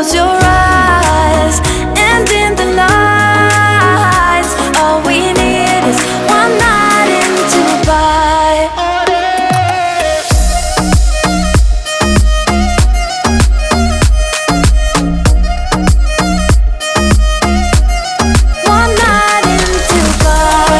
close your eyes, and in the lights, all we need is one night in Dubai. One night in Dubai.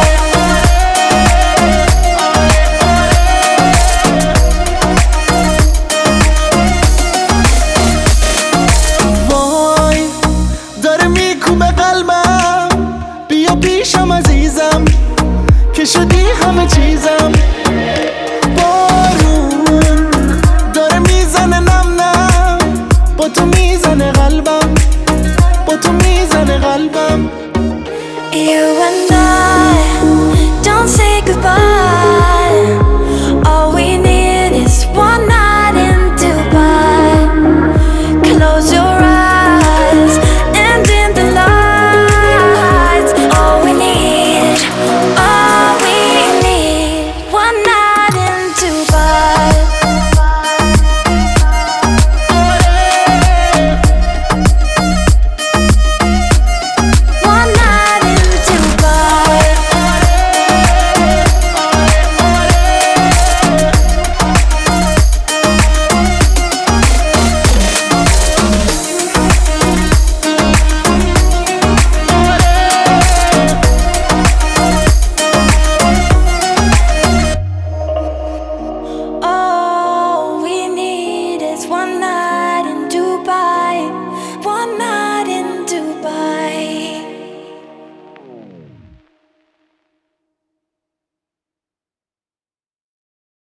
وای داره میکوبه قلبم، بیا پیشم عزیزم که شدی همه چیزم. بارون داره میزنه نم نم، با تو میزنه قلبم، با تو میزنه قلبم.